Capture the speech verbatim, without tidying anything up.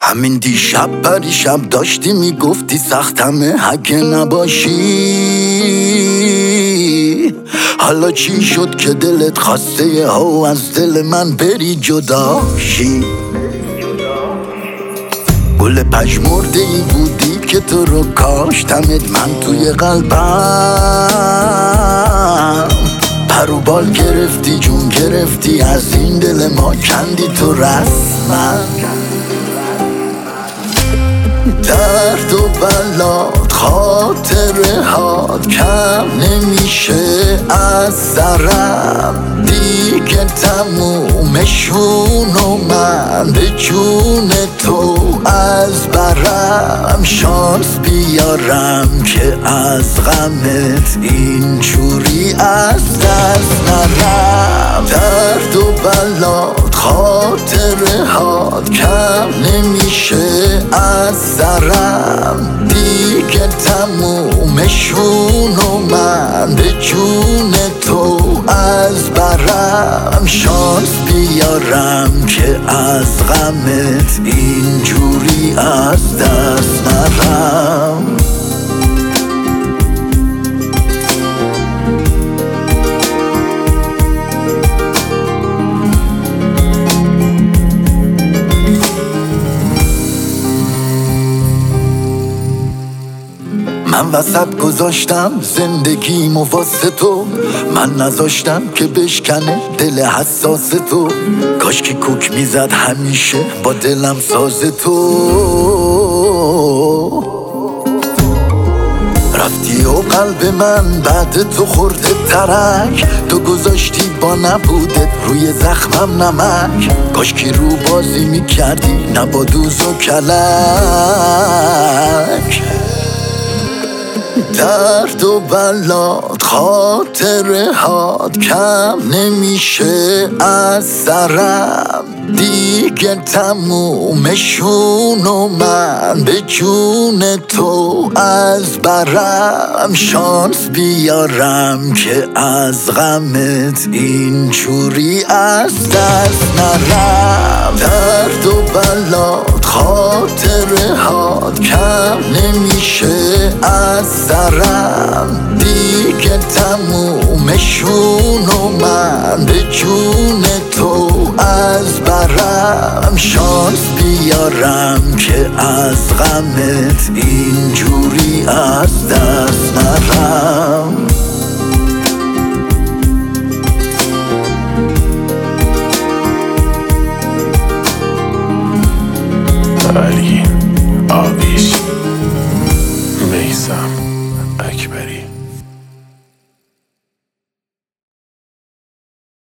همین دیشب پریشب داشتی میگفتی سختمه اگه نباشی. حالا چی شد که دلت خواسته یه ها از دل من بری جداشی؟ گل پژمرده ای بودی که تو رو کاشتمت من توی قلبم. پر و بال گرفتی جون گرفتی از این دل ما کندی تو رسمم. درد و بلات خاطره هات کم نمیشه از سرم دیگه تمومشون و من به جون تو از برم. شانس بیارم که از غمت اینجوری از دست نرم. درد و بلات خاطره هات کم نمیشه از سرم دیگه تمومشون و من به جون تو از برم. شانس بیارم که از غمت اینجوری از دست نرم. من وسط گذاشتم زندگیمو واسه تو، من نذاشتم که بشکنه دل حساس تو. کاش که کوک میزد همیشه با دلم ساز تو. رفتی و قلب من بعد تو خورده ترک، تو گذاشتی با نبودت روی زخمم نمک. کاش که رو بازی میکردی نه با دوز و کلک. درد و بلات خاطره هات کم نمیشه از سرم دیگه تمومشون و من به جون تو از برم. شانس بیارم که از غمت اینجوری از دست نرم. درد و بلات خاطره هات کم نمیشه از سرم دیگه تمومشون و من به جون تو از برم. شانس بیارم که از غمت اینجوری از دست نرم. علی آویش میثم اکبری.